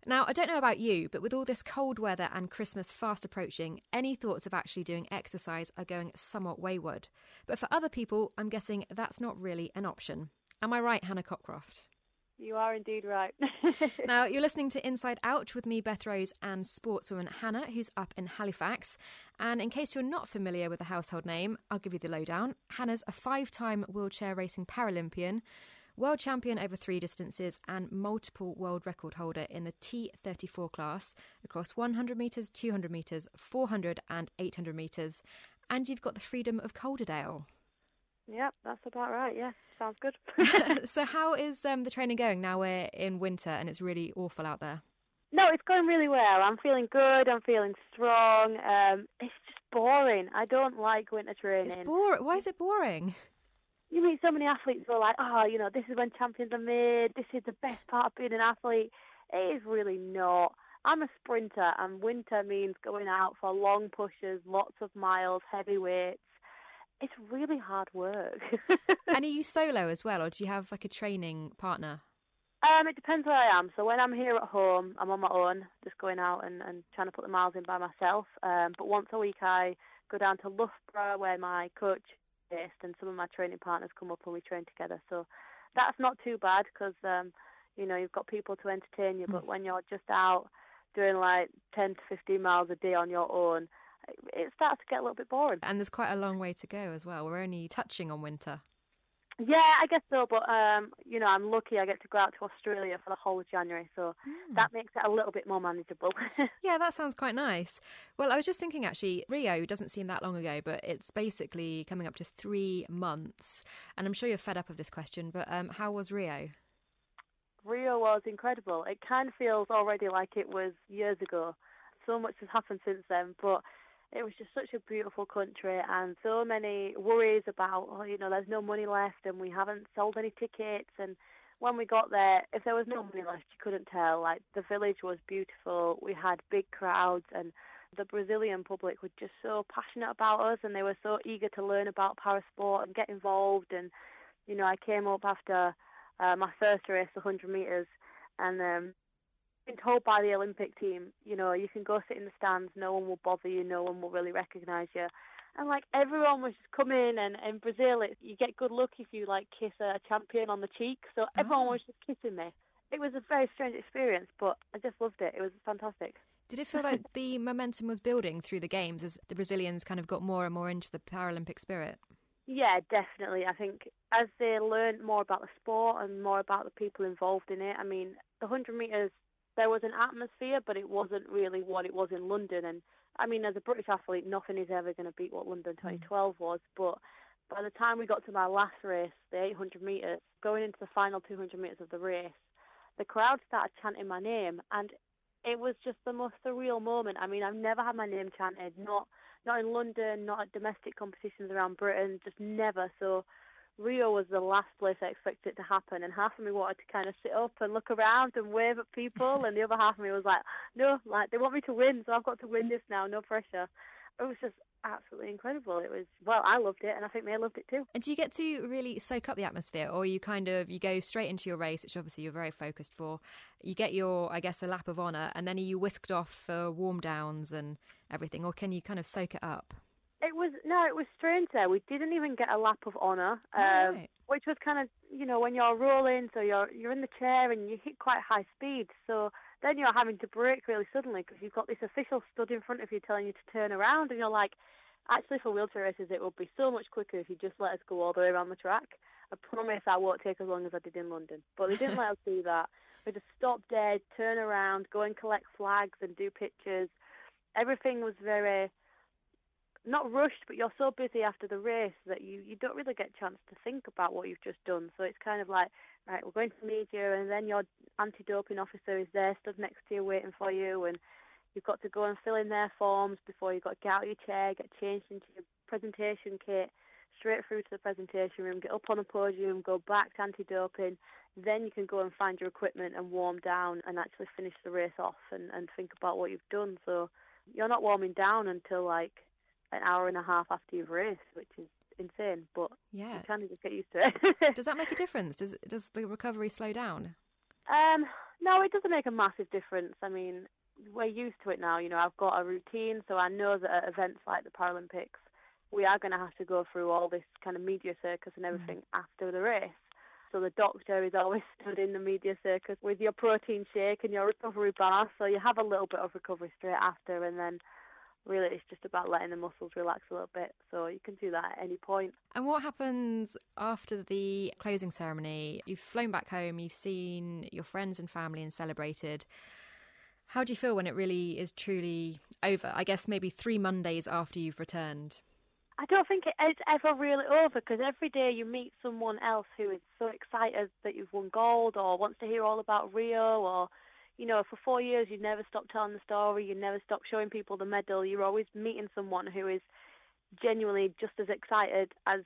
Now, I don't know about you, but with all this cold weather and Christmas fast approaching, any thoughts of actually doing exercise are going somewhat wayward. But for other people, I'm guessing that's not really an option. Am I right, Hannah Cockcroft? You are indeed right. Now, you're listening to Inside Out with me, Beth Rose, and sportswoman Hannah, who's up in Halifax. And in case you're not familiar with the household name, I'll give you the lowdown. Hannah's a 5-time wheelchair racing Paralympian, world champion over 3 distances and multiple world record holder in the T34 class across 100 metres, 200 metres, 400 and 800 metres. And you've got the freedom of Calderdale. Yep, that's about right, yeah. Sounds good. So how is the training going now we're in winter and it's really awful out there? No, it's going really well. I'm feeling good, I'm feeling strong. It's just boring. I don't like winter training. It's boring. Why is it boring? You meet so many athletes who are like, this is when champions are made, this is the best part of being an athlete. It is really not. I'm a sprinter, and winter means going out for long pushes, lots of miles, heavy weights. It's really hard work. And are you solo as well, or do you have like a training partner? It depends where I am. So when I'm here at home, I'm on my own, just going out and trying to put the miles in by myself. But once a week I go down to Loughborough, where my coach based, and some of my training partners come up and we train together. So that's not too bad because, you've got people to entertain you. But when you're just out doing like 10 to 15 miles a day on your own, it starts to get a little bit boring. And there's quite a long way to go as well. We're only touching on winter. Yeah, I guess so. But, I'm lucky I get to go out to Australia for the whole of January. So that makes it a little bit more manageable. Yeah, that sounds quite nice. Well, I was just thinking, actually, Rio doesn't seem that long ago, but it's basically coming up to 3 months. And I'm sure you're fed up of this question, but how was Rio? Rio was incredible. It kind of feels already like it was years ago. So much has happened since then, but it was just such a beautiful country and so many worries about, there's no money left and we haven't sold any tickets. And when we got there, if there was no money left, you couldn't tell. Like, the village was beautiful. We had big crowds and the Brazilian public were just so passionate about us and they were so eager to learn about parasport and get involved. And, I came up after my first race, 100 metres, and been told by the Olympic team, you can go sit in the stands, no one will bother you, no one will really recognise you. And everyone was just coming, and in Brazil, you get good luck if you kiss a champion on the cheek. So everyone was just kissing me. It was a very strange experience, but I just loved it. It was fantastic. Did it feel like the momentum was building through the games as the Brazilians kind of got more and more into the Paralympic spirit? Yeah, definitely. I think as they learned more about the sport and more about the people involved in it, the 100 metres, there was an atmosphere, but it wasn't really what it was in London. And, as a British athlete, nothing is ever going to beat what London 2012 was. But by the time we got to my last race, the 800 metres, going into the final 200 metres of the race, the crowd started chanting my name. And it was just the most surreal moment. I've never had my name chanted, not in London, not at domestic competitions around Britain, just never. So Rio was the last place I expected it to happen, and half of me wanted to kind of sit up and look around and wave at people, and the other half of me was like, no, they want me to win, so I've got to win this now, no pressure. It was just absolutely incredible. I loved it, and I think they loved it too. And do you get to really soak up the atmosphere, or you go straight into your race, which obviously you're very focused for, you get your, a lap of honour, and then are you whisked off for warm downs and everything, or can you kind of soak it up? It was strange there. We didn't even get a lap of honour, right. Which was kind of, when you're rolling, so you're in the chair and you hit quite high speed. So then you're having to brake really suddenly because you've got this official stood in front of you telling you to turn around, and you're like, actually for wheelchair races it will be so much quicker if you just let us go all the way around the track. I promise that won't take as long as I did in London. But they didn't let us do that. We just stop dead, turn around, go and collect flags and do pictures. Everything was very, not rushed, but you're so busy after the race that you don't really get a chance to think about what you've just done. So it's kind of like, right, we're going to meet you, and then your anti-doping officer is there, stood next to you, waiting for you, and you've got to go and fill in their forms before you've got to get out of your chair, get changed into your presentation kit, straight through to the presentation room, get up on the podium, go back to anti-doping, then you can go and find your equipment and warm down and actually finish the race off and think about what you've done. So you're not warming down until an hour and a half after you've raced, which is insane, but yeah, you kind of just get used to it. Does that make a difference? Does the recovery slow down? No, it doesn't make a massive difference. I mean, we're used to it now. I've got a routine, so I know that at events like the Paralympics, we are going to have to go through all this kind of media circus and everything after the race. So the doctor is always stood in the media circus with your protein shake and your recovery bar. So you have a little bit of recovery straight after, and then really it's just about letting the muscles relax a little bit. So you can do that at any point. And what happens after the closing ceremony? You've flown back home, you've seen your friends and family and celebrated. How do you feel when it really is truly over? I guess maybe 3 Mondays after you've returned. I don't think it's ever really over, because every day you meet someone else who is so excited that you've won gold or wants to hear all about Rio, or, for 4 years you've never stopped telling the story, you never stopped showing people the medal. You're always meeting someone who is genuinely just as excited as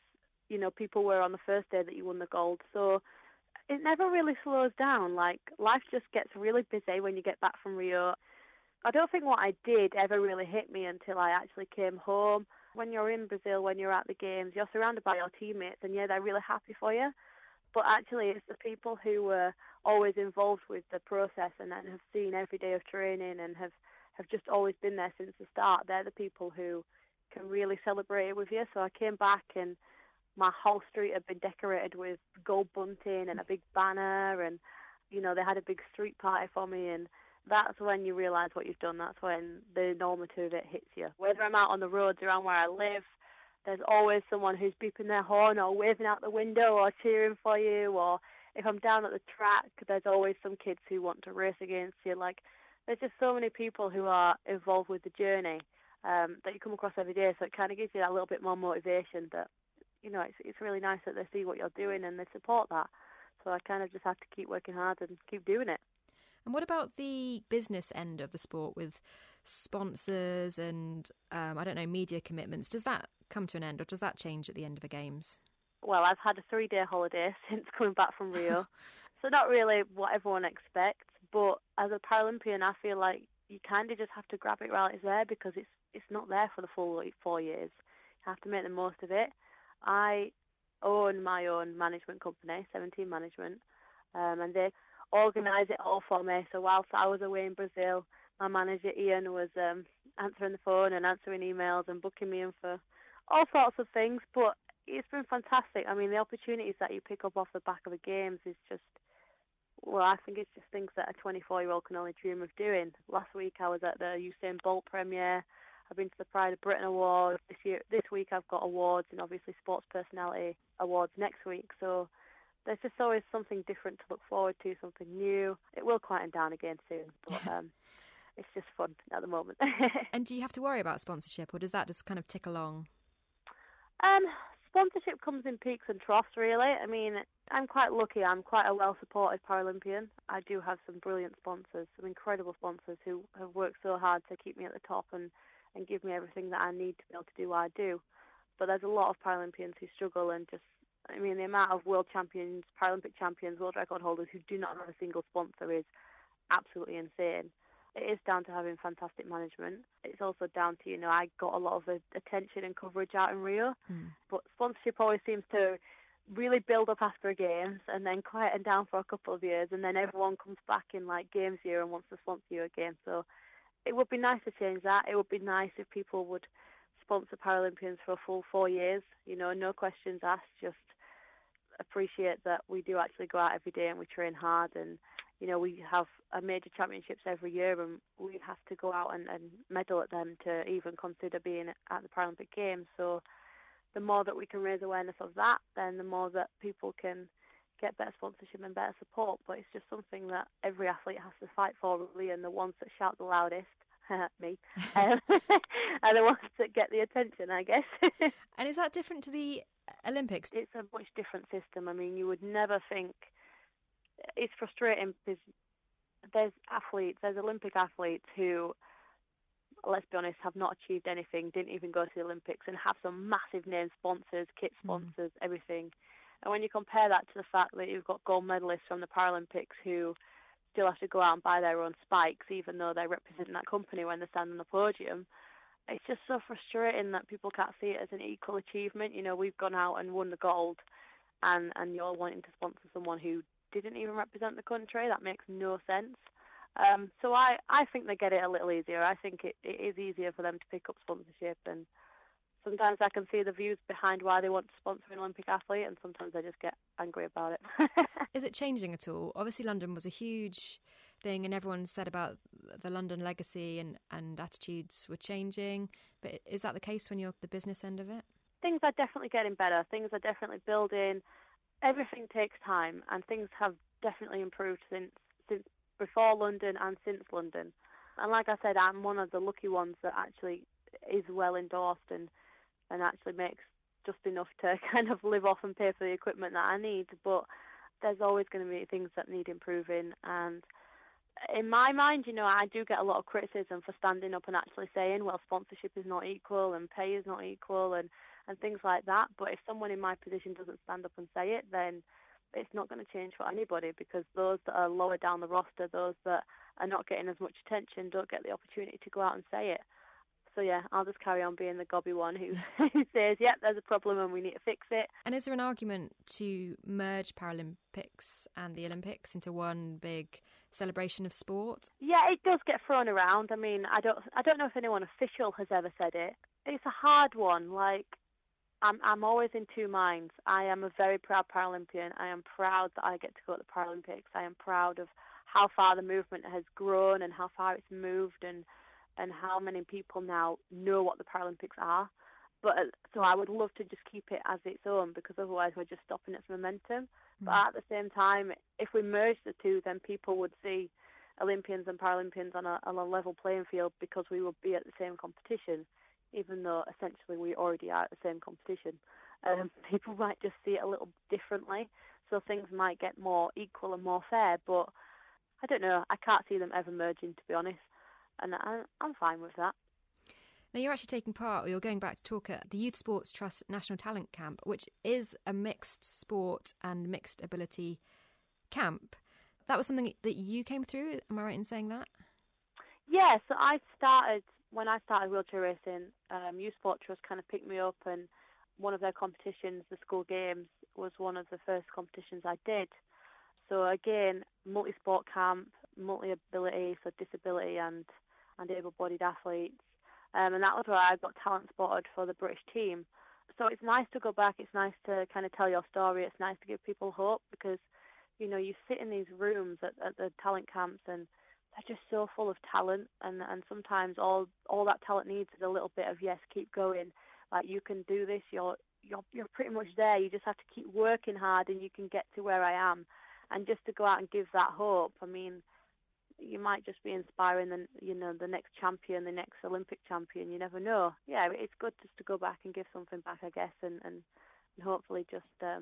people were on the first day that you won the gold. So it never really slows down. Like, life just gets really busy when you get back from Rio. I don't think what I did ever really hit me until I actually came home. When you're in Brazil, when you're at the games, you're surrounded by your teammates, and they're really happy for you. But actually, it's the people who were always involved with the process and have seen every day of training and have just always been there since the start. They're the people who can really celebrate it with you. So I came back and my whole street had been decorated with gold bunting and a big banner, and they had a big street party for me, and that's when you realise what you've done. That's when the enormity of it hits you. Whether I'm out on the roads around where I live, there's always someone who's beeping their horn or waving out the window or cheering for you. Or if I'm down at the track, there's always some kids who want to race against you. Like, there's just so many people who are involved with the journey that you come across every day. So it kind of gives you that little bit more motivation that, it's really nice that they see what you're doing and they support that. So I kind of just have to keep working hard and keep doing it. And what about the business end of the sport with sponsors and, media commitments? Does that come to an end, or does that change at the end of the Games? Well, I've had a 3-day holiday since coming back from Rio, so not really what everyone expects. But as a Paralympian, I feel like you kind of just have to grab it while it's there, because it's not there for the full 4 years. You have to make the most of it. I own my own management company, 17 Management, and they organise it all for me. So whilst I was away in Brazil, my manager Ian was answering the phone and answering emails and booking me in for all sorts of things. But it's been fantastic. I mean, the opportunities that you pick up off the back of the Games is just, well, I think it's just things that a 24-year-old can only dream of doing. Last week I was at the Usain Bolt premiere. I've been to the Pride of Britain Awards this week. I've got awards, and obviously Sports Personality Awards next week. So there's just always something different to look forward to, something new. It will quieten down again soon, but it's just fun at the moment. And do you have to worry about sponsorship, or does that just kind of tick along? Sponsorship comes in peaks and troughs, really. I mean, I'm quite lucky. I'm quite a well-supported Paralympian. I do have some brilliant sponsors, some incredible sponsors who have worked so hard to keep me at the top and give me everything that I need to be able to do what I do. But there's a lot of Paralympians who struggle, and just, I mean, the amount of world champions, Paralympic champions, world record holders who do not have a single sponsor is absolutely insane. It is down to having fantastic management. It's also down to, I got a lot of attention and coverage out in Rio, but sponsorship always seems to really build up after Games and then quieten down for a couple of years, and then everyone comes back in like Games year and wants to sponsor you again. So it would be nice to change that. It would be nice if people would sponsor Paralympians for a full 4 years, no questions asked, just appreciate that we do actually go out every day and we train hard, and we have major championships every year, and we have to go out and medal at them to even consider being at the Paralympic Games. So the more that we can raise awareness of that, then the more that people can get better sponsorship and better support. But it's just something that every athlete has to fight for, really, and the ones that shout the loudest, me, are the ones that get the attention, I guess. And is that different to the Olympics? It's a much different system. I mean, you would never think. It's frustrating because there's Olympic athletes who, let's be honest, have not achieved anything, didn't even go to the Olympics, and have some massive name sponsors, kit sponsors, everything. And when you compare that to the fact that you've got gold medalists from the Paralympics who still have to go out and buy their own spikes, even though they're representing that company when they stand on the podium, it's just so frustrating that people can't see it as an equal achievement. We've gone out and won the gold, and you're wanting to sponsor someone who didn't even represent the country. That makes no sense. So I think they get it a little easier. I think it is easier for them to pick up sponsorship, and sometimes I can see the views behind why they want to sponsor an Olympic athlete, and sometimes I just get angry about it. Is it changing at all? Obviously, London was a huge thing, and everyone said about the London legacy and attitudes were changing. But is that the case when you're the business end of it? Things are definitely getting better. Things are definitely building. Everything takes time, and things have definitely improved since before London and since London. And like I said, I'm one of the lucky ones that actually is well endorsed and actually makes just enough to kind of live off and pay for the equipment that I need. But there's always going to be things that need improving. And in my mind, I do get a lot of criticism for standing up and actually saying, well, sponsorship is not equal and pay is not equal and things like that. But if someone in my position doesn't stand up and say it, then it's not going to change for anybody, because those that are lower down the roster, those that are not getting as much attention, don't get the opportunity to go out and say it. So yeah, I'll just carry on being the gobby one who says, yep, there's a problem and we need to fix it. And is there an argument to merge Paralympics and the Olympics into one big celebration of sport? Yeah, it does get thrown around. I mean, I don't know if anyone official has ever said it. It's a hard one. Like, I'm always in two minds. I am a very proud Paralympian. I am proud that I get to go to the Paralympics. I am proud of how far the movement has grown and how far it's moved and how many people now know what the Paralympics are. But so I would love to just keep it as its own, because otherwise we're just stopping its momentum. But at the same time, if we merge the two, then people would see Olympians and Paralympians on a level playing field, because we would be at the same competition, even though essentially we already are at the same competition. People might just see it a little differently, so things might get more equal and more fair. But I don't know. I can't see them ever merging, to be honest. And I'm fine with that. Now, you're actually taking part, or you're going back to talk at the Youth Sports Trust National Talent Camp, which is a mixed sport and mixed ability camp. That was something that you came through, am I right in saying that? Yeah, so when I started wheelchair racing, Youth Sports Trust kind of picked me up, and one of their competitions, the school games, was one of the first competitions I did. So again, multi-sport camp, multi-ability, so disability and able-bodied athletes. And that was where I got talent spotted for the British team. So it's nice to go back. It's nice to kind of tell your story. It's nice to give people hope, because, you sit in these rooms at the talent camps and they're just so full of talent. And sometimes all that talent needs is a little bit of, yes, keep going. Like, you can do this. You're pretty much there. You just have to keep working hard and you can get to where I am. And just to go out and give that hope, I mean, you might just be inspiring the next champion, the next Olympic champion. You never know. Yeah, it's good just to go back and give something back, I guess, and hopefully just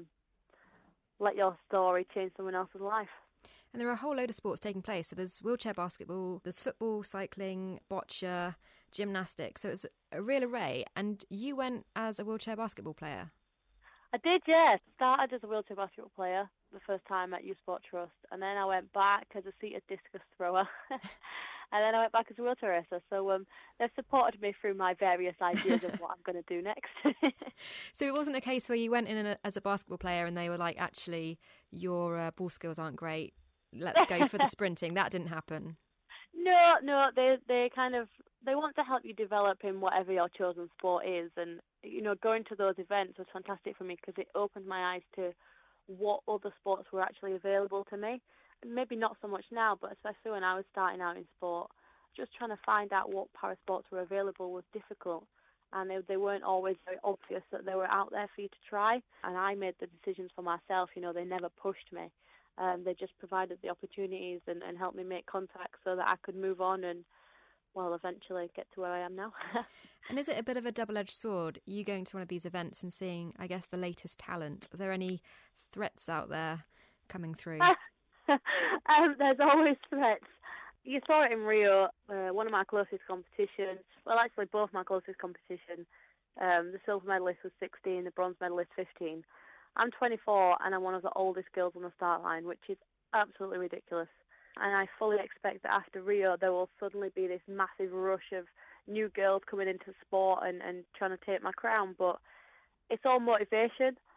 let your story change someone else's life. And there are a whole load of sports taking place. So there's wheelchair basketball, there's football, cycling, boccia, gymnastics. So it's a real array. And you went as a wheelchair basketball player. I did, yes. Started as a wheelchair basketball player the first time at Youth Sport Trust, and then I went back as a seated discus thrower, and then I went back as a wheelchair racer. So they've supported me through my various ideas of what I'm going to do next. So it wasn't a case where you went in as a basketball player and they were like, actually, your ball skills aren't great, let's go for the sprinting. That didn't happen. No, they want to help you develop in whatever your chosen sport is, and going to those events was fantastic for me, because it opened my eyes to what other sports were actually available to me. Maybe not so much now, but especially when I was starting out in sport, just trying to find out what para sports were available was difficult, and they weren't always very obvious that they were out there for you to try. And I made the decisions for myself. They never pushed me. They just provided the opportunities and helped me make contacts so that I could move on and, well, eventually get to where I am now. And is it a bit of a double-edged sword, you going to one of these events and seeing, I guess, the latest talent? Are there any threats out there coming through? There's always threats. You saw it in Rio, one of my closest competitions. Well, actually, both my closest competitions. The silver medalist was 16, the bronze medalist 15. I'm 24 and I'm one of the oldest girls on the start line, which is absolutely ridiculous. And I fully expect that after Rio, there will suddenly be this massive rush of new girls coming into sport and trying to take my crown. But it's all motivation.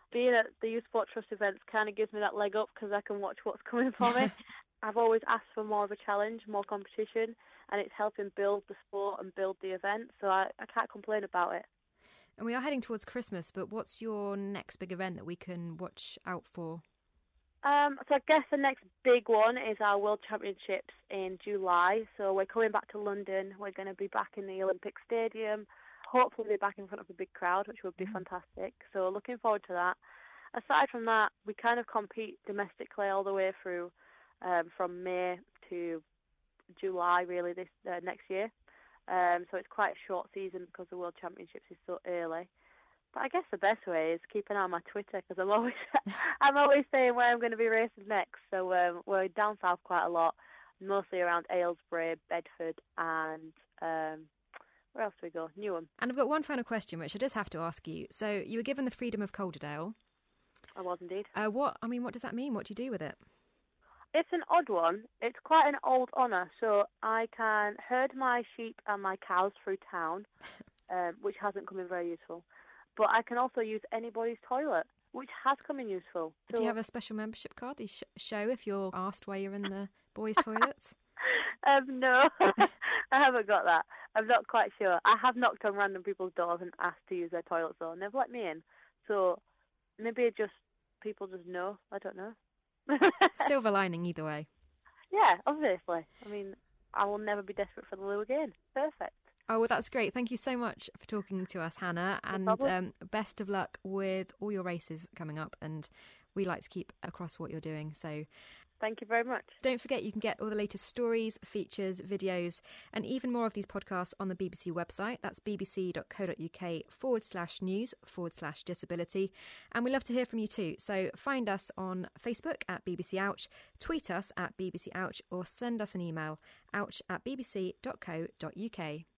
being at the Youth Sport Trust events kind of gives me that leg up because I can watch what's coming for me. I've always asked for more of a challenge, more competition, and it's helping build the sport and build the event, so I can't complain about it. And we are heading towards Christmas, but what's your next big event that we can watch out for? So I guess the next big one is our World Championships in July. So we're coming back to London. We're going to be back in the Olympic Stadium. Hopefully be back in front of a big crowd, which would be fantastic. So looking forward to that. Aside from that, we kind of compete domestically all the way through from May to July, really, this next year. So it's quite a short season because the World Championships is so early. But I guess the best way is keep an eye on my Twitter because I'm always saying where I'm going to be racing next. So we're down south quite a lot, mostly around Aylesbury, Bedford, and where else do we go? Newham. And I've got one final question, which I just have to ask you. So you were given the freedom of Calderdale. I was indeed. What does that mean? What do you do with it? It's an odd one. It's quite an old honour. So I can herd my sheep and my cows through town, which hasn't come in very useful. But I can also use anybody's toilet, which has come in useful. So, do you have a special membership card that you show if you're asked why you're in the boys' toilets? No, I haven't got that. I'm not quite sure. I have knocked on random people's doors and asked to use their toilets, though, and they've let me in. So maybe people just know. I don't know. Silver lining either way. Yeah, obviously. I mean, I will never be desperate for the loo again. Perfect. Oh, well, that's great. Thank you so much for talking to us, Hannah. No and best of luck with all your races coming up. And we like to keep across what you're doing. So thank you very much. Don't forget you can get all the latest stories, features, videos, and even more of these podcasts on the BBC website. That's bbc.co.uk/news/disability. And we love to hear from you too. So find us on Facebook at BBC Ouch, tweet us at BBC Ouch, or send us an email, ouch@bbc.co.uk.